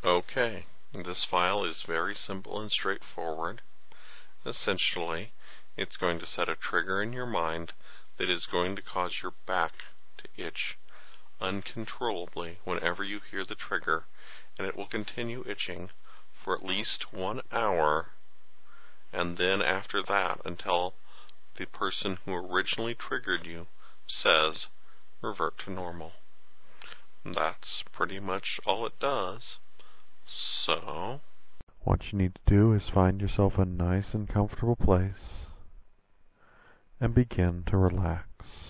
Okay, this file is very simple and straightforward. Essentially, it's going to set a trigger in your mind that is going to cause your back to itch uncontrollably whenever you hear the trigger, and it will continue itching for at least 1 hour, and then after that until the person who originally triggered you says revert to normal. That's pretty much all it does. So, what you need to do is find yourself a nice and comfortable place and begin to relax.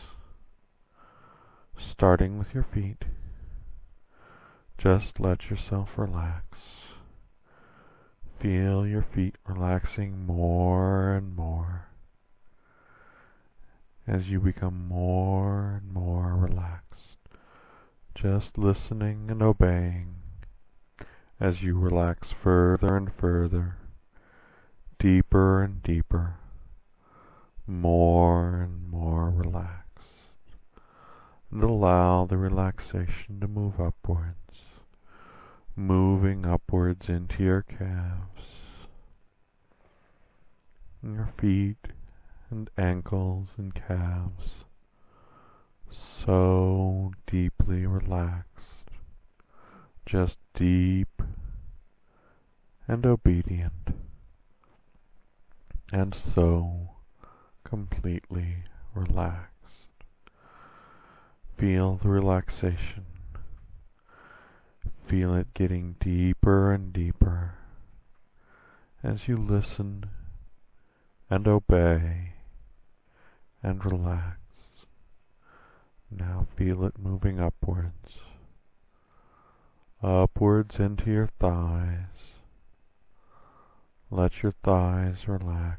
Starting with your feet, just let yourself relax. Feel your feet relaxing more and more as you become more and more relaxed. Just listening and obeying as you relax further and further, deeper and deeper, more and more relaxed. And allow the relaxation to move upwards, moving upwards into your calves, your feet and ankles and calves, so deeply relaxed, just deep and obedient, and so completely relaxed. Feel the relaxation. Feel it getting deeper and deeper as you listen and obey and relax. Now feel it moving upwards, upwards into your thighs. Let your thighs relax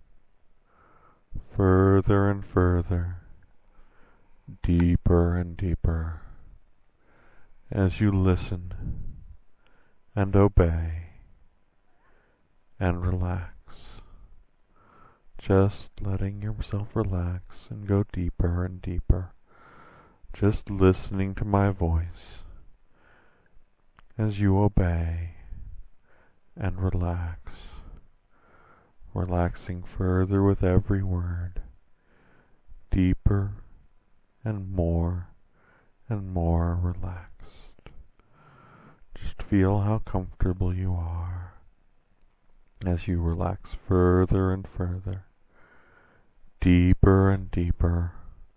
further and further, deeper and deeper, as you listen and obey and relax. Just letting yourself relax and go deeper and deeper. Just listening to my voice as you obey and relax. Relaxing further with every word, deeper and more relaxed. Just feel how comfortable you are as you relax further and further, deeper and deeper,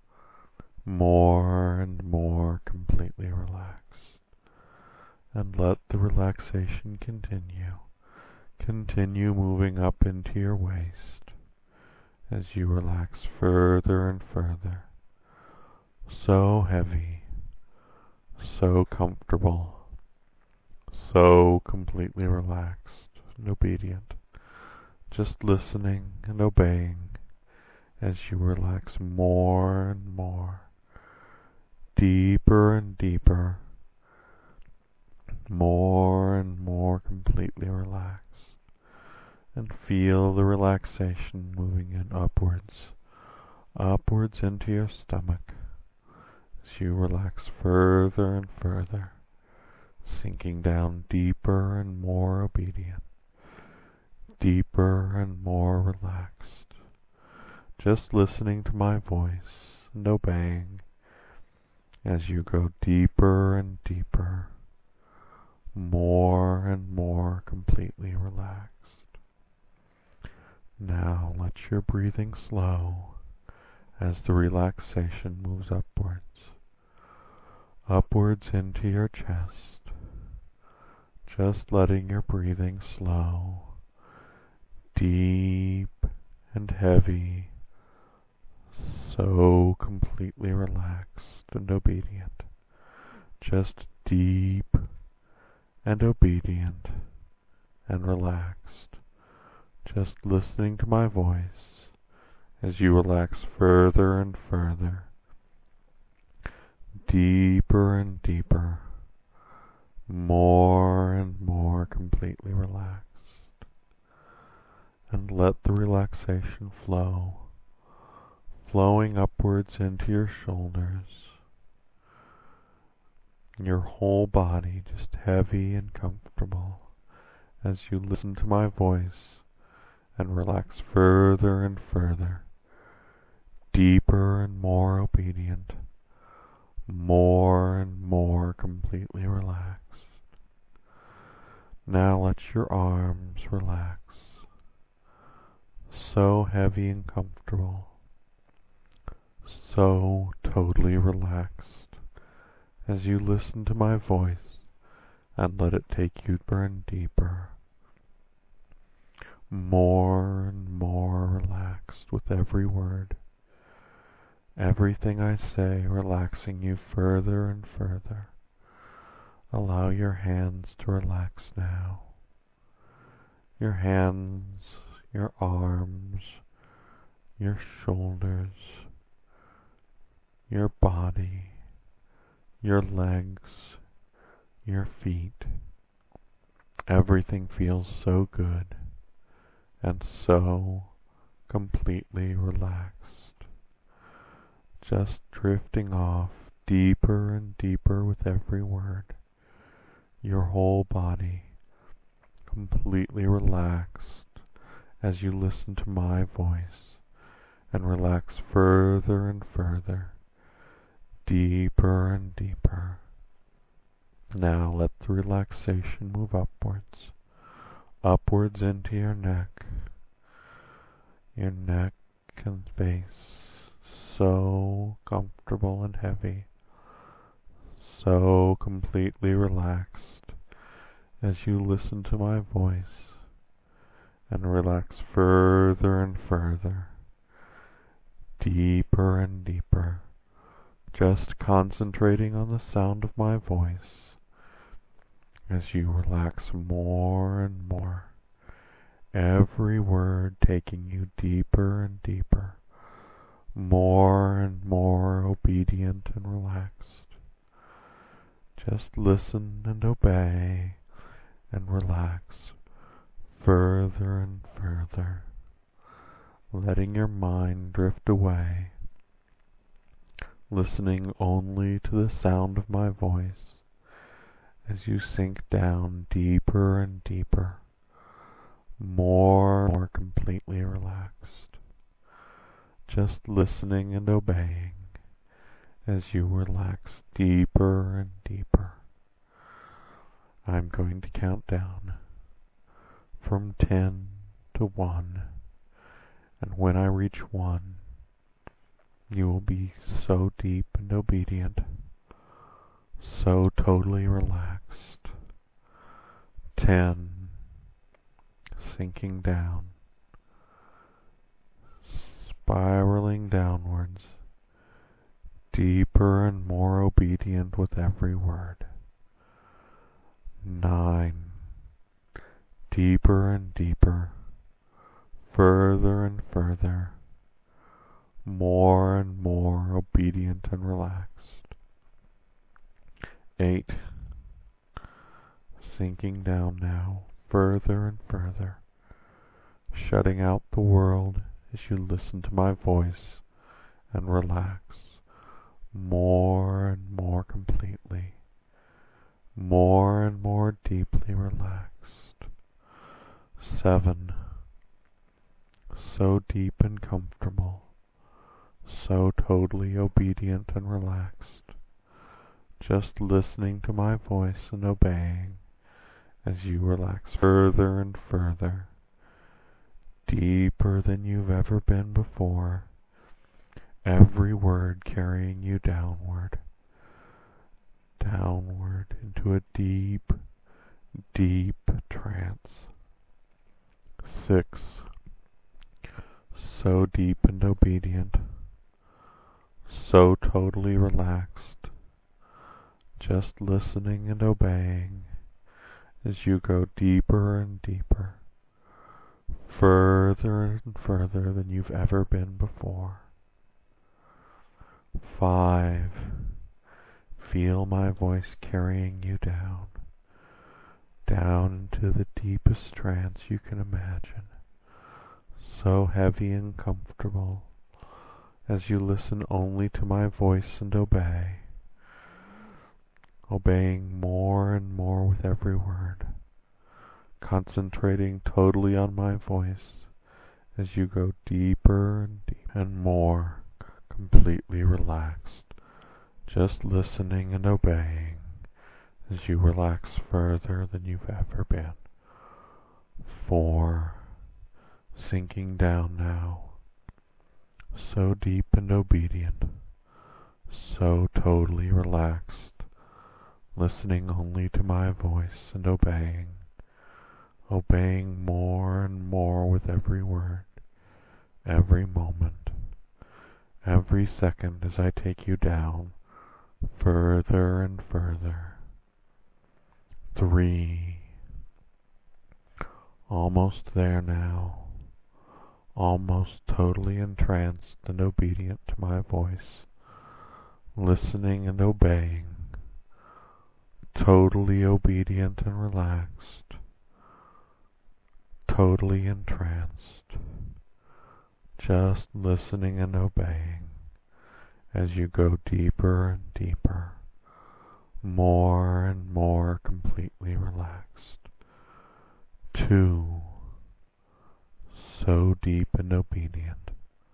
more and more completely relaxed. And let the relaxation continue. Continue moving up into your waist as you relax further and further. So heavy, so comfortable, so completely relaxed and obedient. Just listening and obeying as you relax more and more, deeper and deeper, more and more completely relaxed. And feel the relaxation moving in upwards into your stomach as you relax further and further, sinking down deeper and more obedient, deeper and more relaxed, just listening to my voice and obeying as you go deeper and deeper, more and more completely relaxed. Now let your breathing slow as the relaxation moves upwards into your chest, just letting your breathing slow, deep and heavy, so completely relaxed and obedient, just deep and obedient and relaxed. Just listening to my voice as you relax further and further, deeper and deeper, more and more completely relaxed. And let the relaxation flow, flowing upwards into your shoulders, Your whole body just heavy and comfortable as you listen to my voice and relax further and further, deeper and more obedient, more and more completely relaxed. Now let your arms relax, so heavy and comfortable, so totally relaxed as you listen to my voice and let it take you deeper and deeper, more and more relaxed with every word, everything I say relaxing you further and further. Allow your hands to relax now. Your hands, your arms, your shoulders, your body, your legs, your feet. Everything feels so good and so completely relaxed, just drifting off deeper and deeper with every word. Your whole body completely relaxed as you listen to my voice and relax further and further, deeper and deeper. Now let the relaxation move upwards into your neck and face, so comfortable and heavy, so completely relaxed as you listen to my voice and relax further and further, deeper and deeper, just concentrating on the sound of my voice as you relax more and more, every word taking you deeper and deeper, more and more obedient and relaxed. Just listen and obey and relax further and further, letting your mind drift away, listening only to the sound of my voice as you sink down deeper and deeper, more and more completely relaxed, just listening and obeying as you relax deeper and deeper. I'm going to count down from 10 to 1, and when I reach 1, you will be so deep and obedient, so totally relaxed. 10, sinking down, spiraling downwards, deeper and more obedient with every word. 9, deeper and deeper, further and further, more and more obedient and relaxed. 8, sinking down now, further and further, shutting out the world as you listen to my voice and relax more and more completely, more and more deeply relaxed. 7, so deep and comfortable, so totally obedient and relaxed, just listening to my voice and obeying as you relax further and further, deeper than you've ever been before, every word carrying you downward, downward into a deep, deep trance. 6, so deep and obedient, so totally relaxed, just listening and obeying as you go deeper and deeper, further and further than you've ever been before. 5, feel my voice carrying you down, down into the deepest trance you can imagine, so heavy and comfortable as you listen only to my voice and obey, obeying more and more with every word, concentrating totally on my voice as you go deeper and deeper and more completely relaxed, just listening and obeying as you relax further than you've ever been. 4, sinking down now, so deep and obedient, so totally relaxed, listening only to my voice and obeying more and more with every word, every moment, every second as I take you down further and further. 3, almost there now, almost totally entranced and obedient to my voice, listening and obeying, totally obedient and relaxed, totally entranced, just listening and obeying as you go deeper and deeper, more and more completely relaxed. 2, so deep and obedient.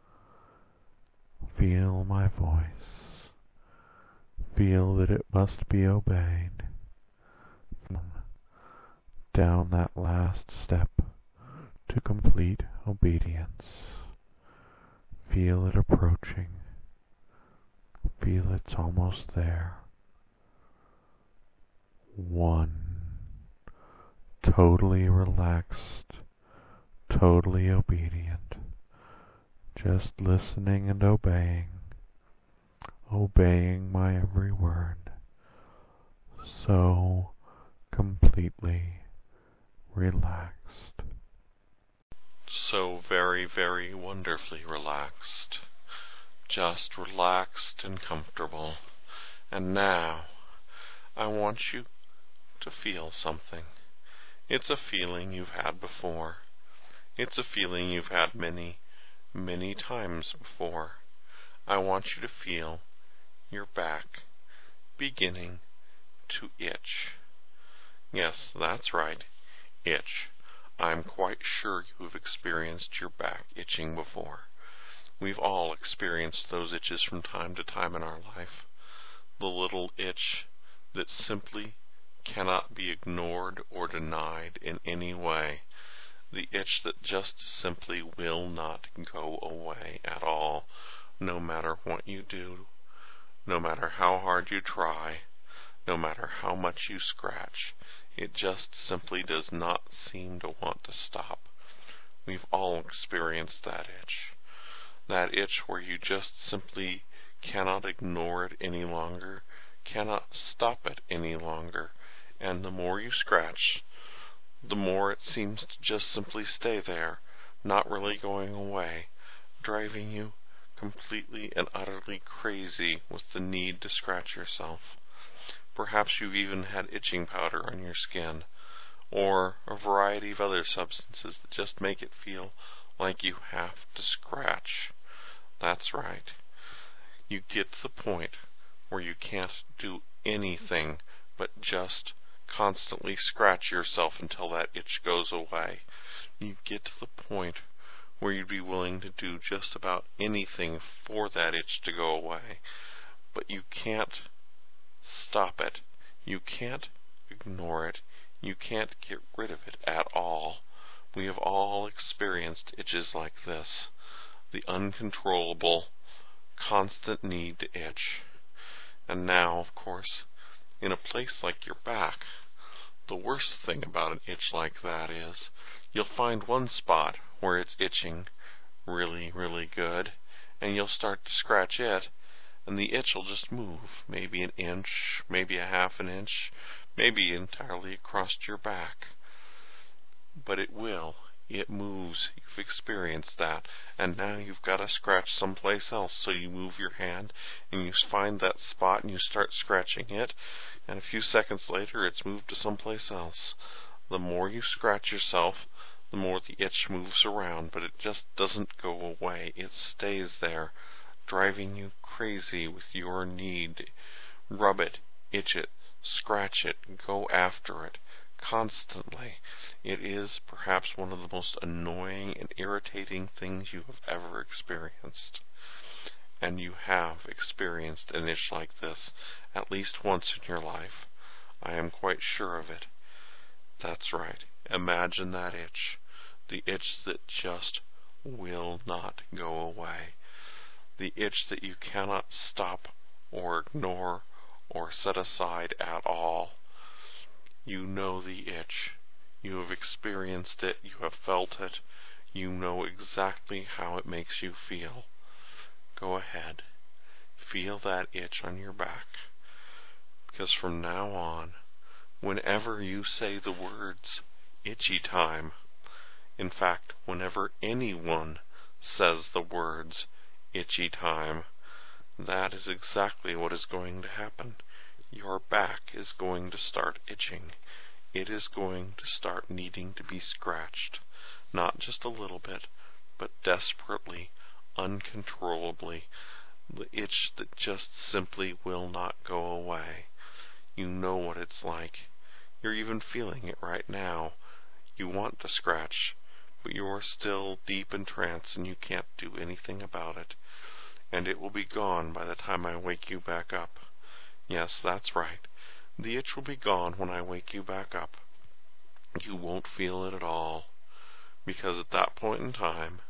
Feel my voice. Feel that it must be obeyed. Down that last step to complete obedience. Feel it approaching. Feel it's almost there. 1, totally relaxed, totally obedient, just listening and obeying my every word, so completely relaxed. So very, very wonderfully relaxed. Just relaxed and comfortable. And now, I want you to feel something. It's a feeling you've had before. It's a feeling you've had many, many times before. I want you to feel your back beginning to itch. Yes, that's right, itch. I'm quite sure you've experienced your back itching before. We've all experienced those itches from time to time in our life. The little itch that simply cannot be ignored or denied in any way. The itch that just simply will not go away at all, no matter what you do, no matter how hard you try, no matter how much you scratch. It just simply does not seem to want to stop. We've all experienced that itch. That itch where you just simply cannot ignore it any longer, cannot stop it any longer, and the more you scratch, the more it seems to just simply stay there, not really going away, driving you completely and utterly crazy with the need to scratch yourself. Perhaps you've even had itching powder on your skin, or a variety of other substances that just make it feel like you have to scratch. That's right. You get to the point where you can't do anything but just constantly scratch yourself until that itch goes away. You get to the point where you'd be willing to do just about anything for that itch to go away, but you can't stop it. You can't ignore it. You can't get rid of it at all. We have all experienced itches like this. The uncontrollable, constant need to itch. And now, of course, in a place like your back, the worst thing about an itch like that is you'll find one spot where it's itching really, really good, and you'll start to scratch it, and the itch will just move, maybe an inch, maybe a half an inch, maybe entirely across your back. But it will. It moves. You've experienced that. And now you've got to scratch someplace else. So you move your hand and you find that spot and you start scratching it. And a few seconds later it's moved to someplace else. The more you scratch yourself, the more the itch moves around. But it just doesn't go away. It stays there, driving you crazy with your need. Rub it, itch it, Scratch it. Go after it. Constantly. It is perhaps one of the most annoying and irritating things you have ever experienced. And you have experienced an itch like this at least once in your life. I am quite sure of it. That's right. Imagine that itch. The itch that just will not go away. The itch that you cannot stop or ignore or set aside at all. You know the itch. You have experienced it. You have felt it. You know exactly how it makes you feel. Go ahead. Feel that itch on your back. Because from now on, whenever you say the words itchy time, in fact, whenever anyone says the words itchy time, that is exactly what is going to happen. Your back is going to start itching. It is going to start needing to be scratched. Not just a little bit, but desperately, uncontrollably. The itch that just simply will not go away. You know what it's like. You're even feeling it right now. You want to scratch, but you are still deep in trance and you can't do anything about it. And it will be gone by the time I wake you back up. Yes, that's right. The itch will be gone when I wake you back up. You won't feel it at all, because at that point in time,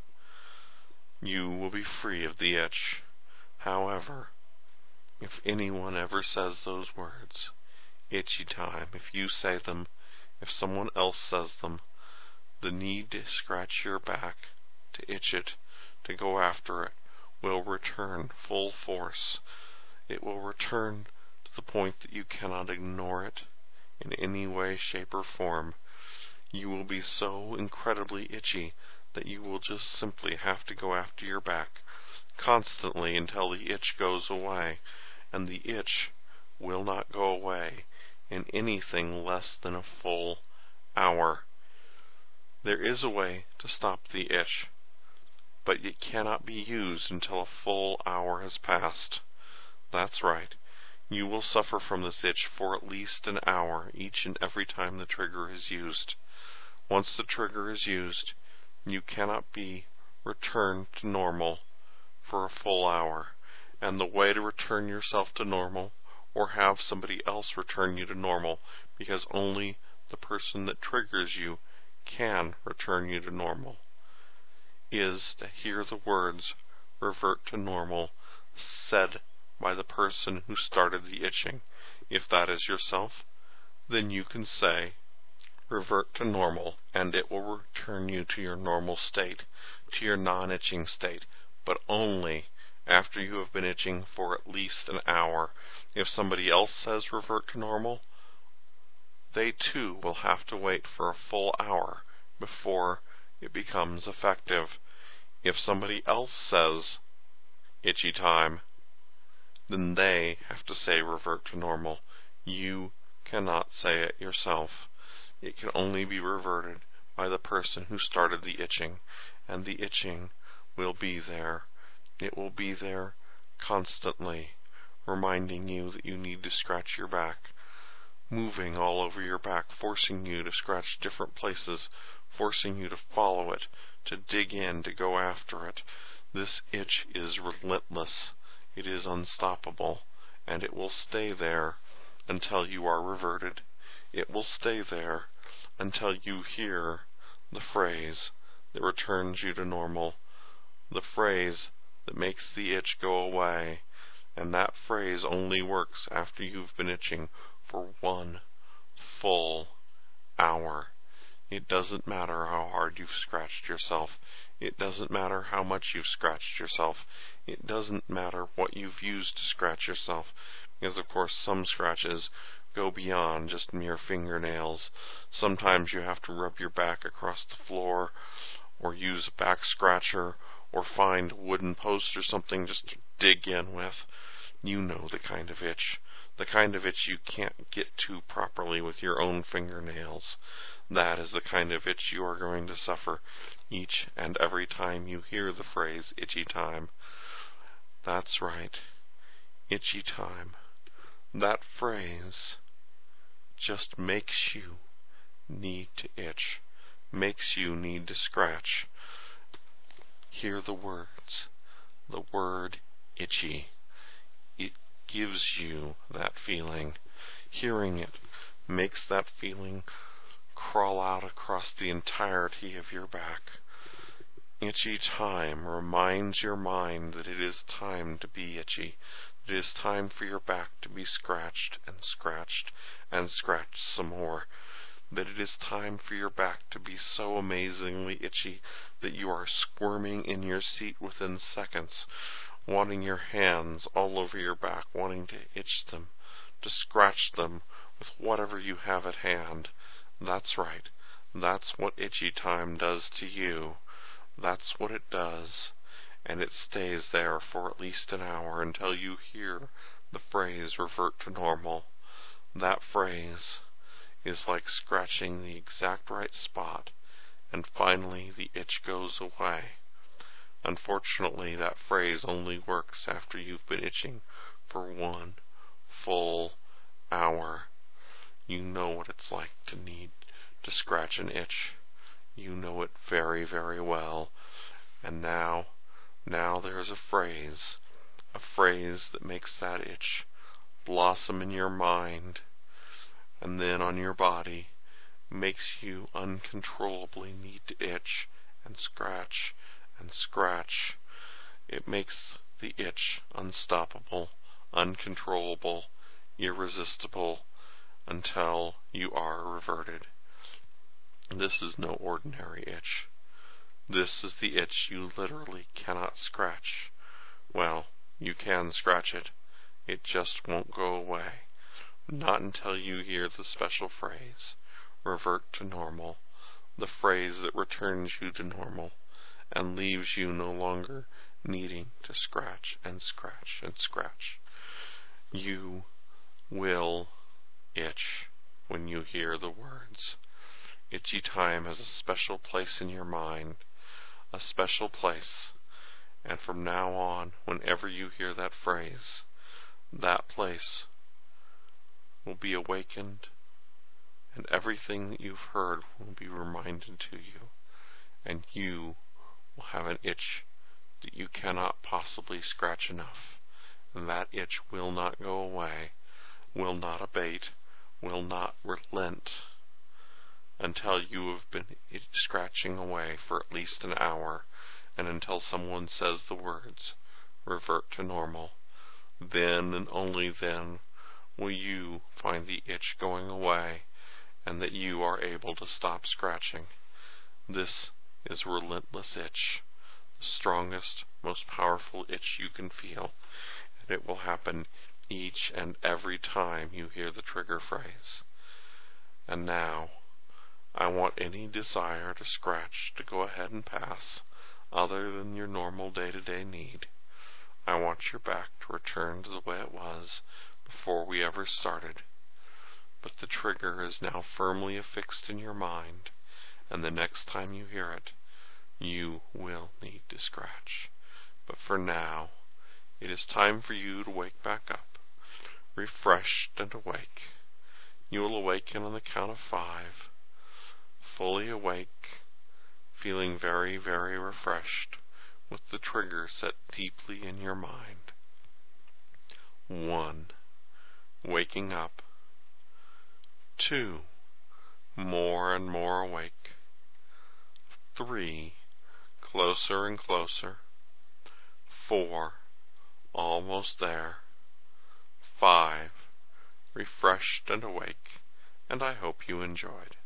you will be free of the itch. However, if anyone ever says those words, itchy time, if you say them, if someone else says them, the need to scratch your back, to itch it, to go after it, will return full force. It will return to the point that you cannot ignore it in any way, shape, or form. You will be so incredibly itchy that you will just simply have to go after your back constantly until the itch goes away, and the itch will not go away in anything less than a full hour. There is a way to stop the itch, but it cannot be used until a full hour has passed. That's right. You will suffer from this itch for at least an hour each and every time the trigger is used. Once the trigger is used, you cannot be returned to normal for a full hour. And the way to return yourself to normal, or have somebody else return you to normal, because only the person that triggers you can return you to normal, is to hear the words revert to normal said by the person who started the itching. If that is yourself, then you can say revert to normal, and it will return you to your normal state, to your non-itching state, but only after you have been itching for at least an hour. If somebody else says revert to normal, they too will have to wait for a full hour before it becomes effective. If somebody else says itchy time, then they have to say revert to normal. You cannot say it yourself. It can only be reverted by the person who started the itching, and the itching will be there. It will be there constantly, reminding you that you need to scratch your back, moving all over your back, forcing you to scratch different places, forcing you to follow it, to dig in, to go after it. This itch is relentless. It is unstoppable, and it will stay there until you are reverted. It will stay there until you hear the phrase that returns you to normal, the phrase that makes the itch go away, and that phrase only works after you've been itching for 1 full hour. It doesn't matter how hard you've scratched yourself. It doesn't matter how much you've scratched yourself. It doesn't matter what you've used to scratch yourself, because of course some scratches go beyond just mere fingernails. Sometimes you have to rub your back across the floor, or use a back scratcher, or find a wooden post or something just to dig in with. You know the kind of itch. The kind of itch you can't get to properly with your own fingernails. That is the kind of itch you are going to suffer each and every time you hear the phrase itchy time. That's right. Itchy time. That phrase just makes you need to itch, makes you need to scratch. Hear the words, the word itchy. It gives you that feeling. Hearing it makes that feeling crawl out across the entirety of your back. Itchy time reminds your mind that it is time to be itchy. It is time for your back to be scratched and scratched and scratched some more. That it is time for your back to be so amazingly itchy that you are squirming in your seat within seconds, wanting your hands all over your back, wanting to itch them, to scratch them with whatever you have at hand. That's right. That's what itchy time does to you. That's what it does. And it stays there for at least an hour until you hear the phrase revert to normal. That phrase is like scratching the exact right spot, and finally the itch goes away. Unfortunately, that phrase only works after you've been itching for 1 full hour. You know what it's like to need to scratch an itch. You know it very, very well. And now there's a phrase that makes that itch blossom in your mind and then on your body, makes you uncontrollably need to itch and scratch and scratch. It makes the itch unstoppable, uncontrollable, irresistible, until you are reverted. This is no ordinary itch. This is the itch you literally cannot scratch. Well, you can scratch it. It just won't go away. Not until you hear the special phrase, revert to normal, the phrase that returns you to normal and leaves you no longer needing to scratch and scratch and scratch. You will itch when you hear the words. Itchy time has a special place in your mind, a special place, and from now on, whenever you hear that phrase, that place will be awakened, and everything that you've heard will be reminded to you, and you will have an itch that you cannot possibly scratch enough, and that itch will not go away, will not abate, will not relent until you have been scratching away for at least an hour, and until someone says the words, revert to normal. Then and only then will you find the itch going away, and that you are able to stop scratching. This is a relentless itch, the strongest, most powerful itch you can feel, and it will happen each and every time you hear the trigger phrase. And now, I want any desire to scratch to go ahead and pass, other than your normal day-to-day need. I want your back to return to the way it was before we ever started. But the trigger is now firmly affixed in your mind, and the next time you hear it, you will need to scratch. But for now, it is time for you to wake back up, refreshed and awake. You will awaken on the count of 5, fully awake, feeling very, very refreshed, with the trigger set deeply in your mind. 1. Waking up. 2. More and more awake. 3. Closer and closer. 4. Almost there. 5. Refreshed and awake, and I hope you enjoyed.